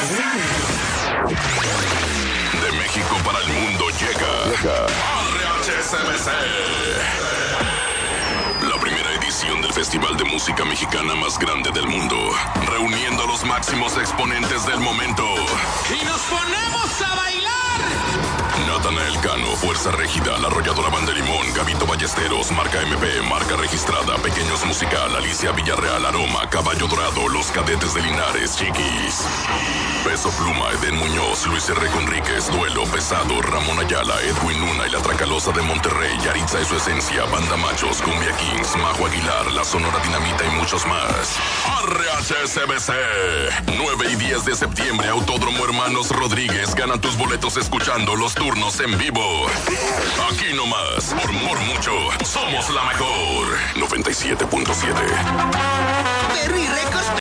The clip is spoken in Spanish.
De México para el mundo llega RHCBC. La primera edición del festival de música mexicana más grande del mundo, reuniendo a los máximos exponentes del momento. ¡Y nos ponemos a bailar! Natanael Cano, Fuerza Régida, La Arrolladora Banda Limón, Gabito Ballesteros, Marca MP, Marca Registrada, Pequeños Musical, Alicia Villarreal, Aroma, Caballo Dorado, Los Cadetes de Linares, Chiquis, Peso Pluma, Eden Muñoz, Luis R. Conríquez, Duelo, Pesado, Ramón Ayala, Edwin Luna y La Tracalosa de Monterrey, Yaritza y su Esencia, Banda Machos, Cumbia Kings, Majo Aguilar, La Sonora Dinamita y muchos más. RHCBC, 9 y 10 de septiembre, Autódromo Hermanos Rodríguez. Gana tus boletos escuchando los turnos en vivo. Aquí nomás, por mucho, somos la mejor. 97.7. Perry Records